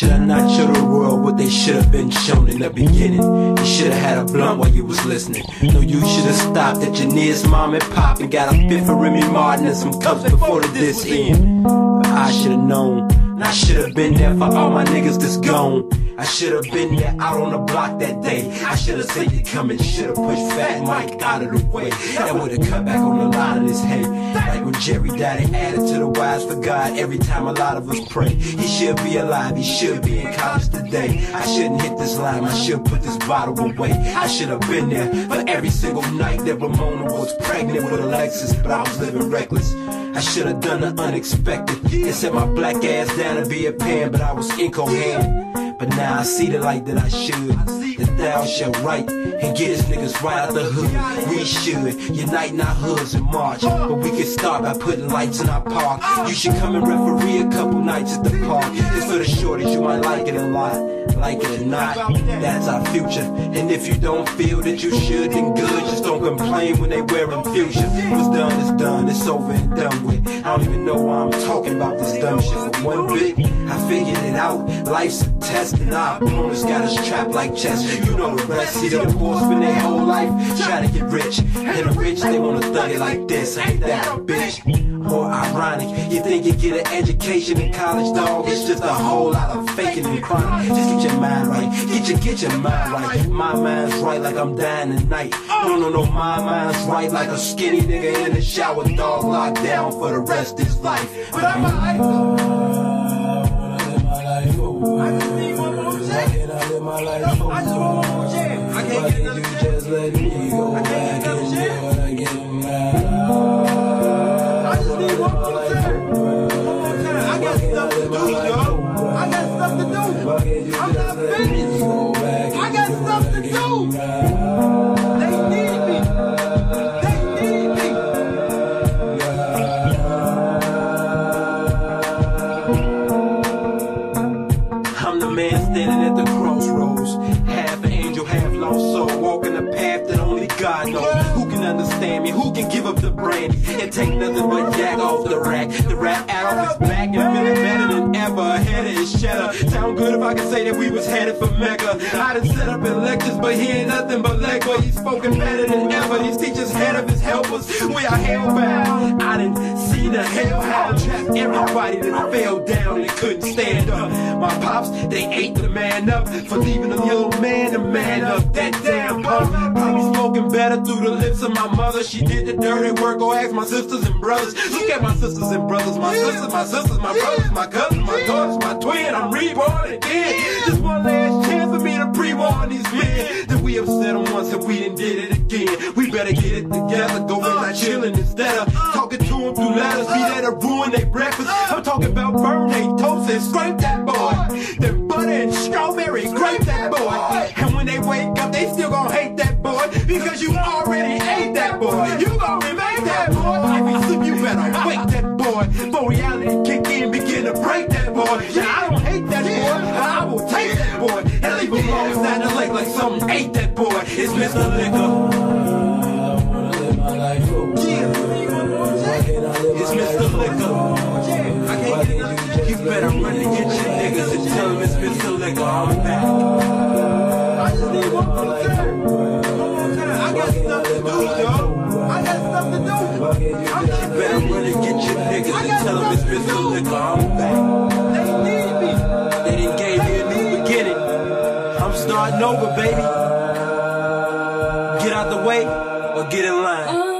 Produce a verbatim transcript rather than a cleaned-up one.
Should I not show the world what they should have been shown in the beginning? You should have had a blunt while you was listening. No, you should have stopped at your nearest mom and pop and got a fifth of Remy Martin and some cups before the diss end. But I should have known. I should have been there for all my niggas that's gone. I should have been there out on the block that day. I should have seen it coming, should have pushed Fat Mike out of the way. That would have cut back on the line of his head. Like when Jerry died, it added to the wise for God every time a lot of us pray. He should be alive, he should be in college today. I shouldn't hit this line, I should put this bottle away. I should have been there for every single night that Ramona was pregnant with Alexis, but I was living reckless. I should have done the unexpected and set my black ass down to be a pen, but I was incoherent. But now I see the light that I should, that thou shalt right and get us niggas right out the hood. We should unite in our hoods in March, but we can start by putting lights in our park. You should come and referee a couple nights at the park. It's for the shorties, you might like it a lot, like it or not. That's our future, and if you don't feel that you should, then good. Just don't complain when they wearing fuchsia. What's done is done, it's over and done with. I don't even know why I'm talking about this dumb shit for one bit. I figured it out, life's a test, and our opponents got us trapped like chess. You know the rest. See the poor spend their whole life trying to get rich, and the rich they wanna thug it like this. Ain't that a bitch? Or ironic, you think you get an education in college, dog? It's just a whole lot of faking and crying. Just get your mind right, get your get your mind right. My mind's right like I'm dying tonight. No, no, no, my mind's right like a skinny nigga in the shower, dog, locked down for the rest of his life. But I'm alive. I just need one more chance. I live my life. I just want one more chance. I can't get another chance. Just let me go back and do it again now. I just need one more time. One more time. I got stuff to do, yo. I got stuff to do. I'm not finished. I got stuff to do. They need me. They need me. I'm the man standing at the crossroads, half angel, half lost soul, walking a path that only God knows. Who can understand me? Who can give up the brandy and take nothing but yak off the rack? The rap out of his back and feeling better than ever. Ahead of his cheddar. Sound good if I could say that we was headed for Mecca. I done set up in lectures, but he ain't nothing but Lego. He's spoken better than ever. These teachers head of his helpers. We are hellbound. I done seen the hellhound trap everybody that fell down and couldn't stand up. My pops, they ate the man up for leaving a little man to man up. That damn punk. Probably spoken better through the lips of my mother. She did the dirty work. Go ask my sisters and brothers. Look at my sisters and brothers. My sisters, my sisters, my brothers, my cousins, my daughters, my twin. I'm reborn again. Just one last chance for me to pre-warn these men that we upset them once and we done did it again. We better get it together. Go in like chilling instead of talking to them through letters. Be there to ruin their breakfast. I'm talking about burn they toast and scrape that boy. Then butter and strawberry, grape that boy. And when they wake up, they still gon' hate that boy because you already ate that boy. You gon' remain that boy. If you slip, you better wake that boy. For reality kick in, begin to break that boy. Yeah, I don't hate that boy, but I will take that boy and leave him long beside the lake like something ate that boy. It's Mister Liquor. It's Mister Liquor. I can't get enough. You better run and get your niggas and tell them it's Mister Liquor. I'm back. I just need one more time. One more time. I got stuff to do, yo. I got stuff to do. You better run and get your niggas and tell them it's Mister Liquor. I'm back. They need me. They didn't gave me a new beginning. I'm starting over, baby. Get out the way or get in line.